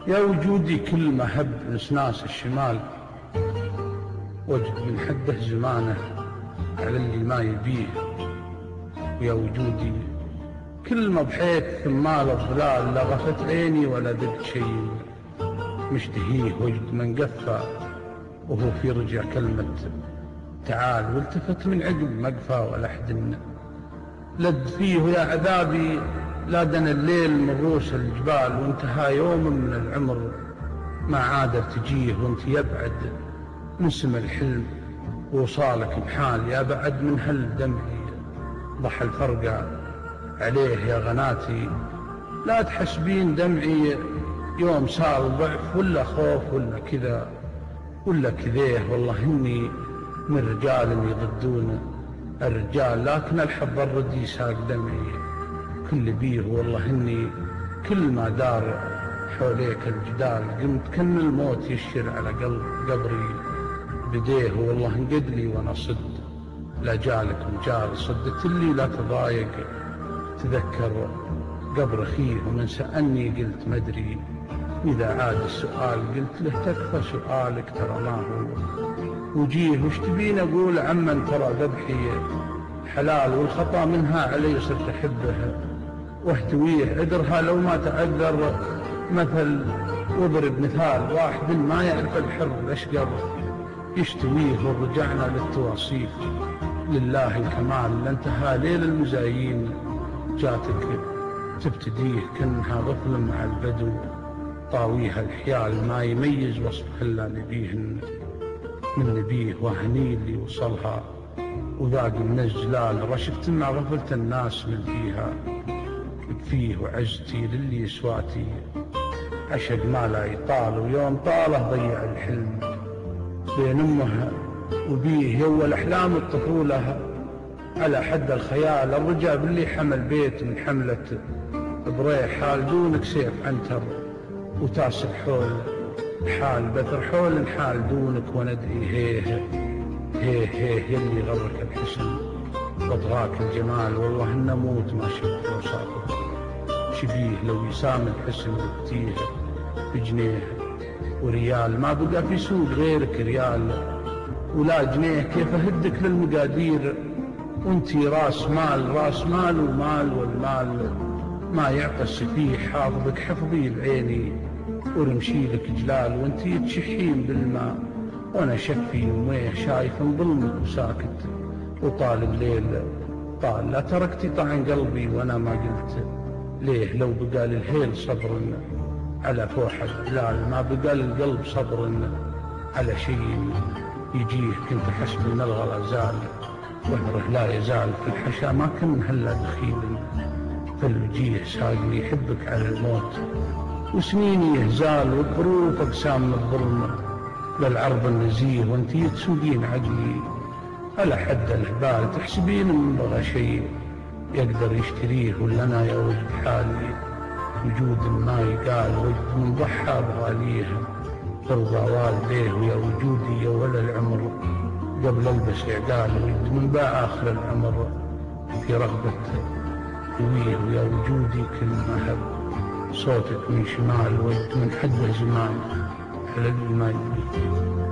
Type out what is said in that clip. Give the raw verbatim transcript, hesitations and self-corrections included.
يا وجودي كل ما هب نسناس الشمال، وجد من حده زمانه على اللي ما يبيه. ويا وجودي كل ما بحيت ثمال الظلال، لا غفت عيني ولا ذقت شيء مشتهيه. وجد من قفى وهو في رجع كلمة تعال، والتفت من عقب مقفى ولحد لد فيه. ويا عذابي لا دنا الليل من روس الجبال، وانتهى يوم من العمر ما عاد تجيه. وانت يبعد من سم الحلم ووصالك محال، يا بعد من هل دمعي ضحى الفرقة عليه يا غناتي. لا تحسبين دمعي يوم صار ضعف ولا خوف ولا كذا ولا كذيه. والله إني من رجال يضدون الرجال، لكن الحظ الردي ساق دمعي كل بيه. والله إني كل ما دار حوليك الجدال، قمت كن الموت يشر على قلب قبري بديه. والله انقد لي وانا صد لا جالك مجال، صدت لي لا تضايق تذكر قبر اخيه. ومن سألني قلت مدري، إذا عاد السؤال قلت له تكفى سؤالك ترى ما هو وجيه. وش تبين أقول عمن ترى ذبحي حلال، والخطأ منها علي صرت أحبه واهتويه. عذرها لو ما تعذر مثل واضرب مثال، واحد ما يعرف الحر الأشقر يشتويه. ورجعنا للتواصيف لله الكمال، لانتهى ليل المزايين جاتك تبتديه. كأنها غفل مع البدو طاويها الحيال، ما يميز وصفها إلا نبيه من نبيه. وهني اللي وصلها وذاق من الجلال، رشفت مع غفلة الناس من فيها فيه. وعزتي للي سواتي عشق ما لا يطال، ويوم طاله ضيع الحلم بين أمه وبيه. يو الأحلام الطفولة على حد الخيال، الرجع باللي حمل بيت من حملة بريح. حال دونك سيف عنتر وتاسب حول حال بثر حول حال دونك، وندعي هيه هيه هيه يلي غرك الحسن وضغاك الجمال. والله النموت ما شفت وصافه شبيه، لو يسام الحسن وقتيه بجنيه وريال. ما بقى في سوق غيرك ريال ولا جنيه، كيف أهدك للمقادير وانتي راس مال راس مال ومال، والمال ما يعطى السفيه. حافظك حفظي بعيني ورمشي لك جلال، وانتي تشحين بالماء وانا شفي وميه. شايف ظلمك وساكت وطال الليل طال، لا تركتي طعن قلبي وانا ما قلت ليه. لو بقى للهيل صبر على فوح الدلال، ما بقى للقلب صبر على شيء يجيه. كنت حسب من الغلا زال وهره لا يزال، في الحشا ما كن هلا دخيل فالوجيه. ساقني يحبك على الموت وسنيني يهزال، والظروف أقسام الظلم للعرض النزيه. وانتي تسوقين عقلي على حد الهبال، تحسبين من بغى شيء يقدر يشتريه. ولا أنا يا وجد حالي وجود ما يقال، وجد من ضحى بغاليه ترضى والديه. ويا وجودي يا ولا العمر قبل البس عقال، وجد من باع آخر العمر في رغبة ويه. ويا وجودي كل ما هب صوتك من شمال، وجد من حده زمان على اللي ما يبيه.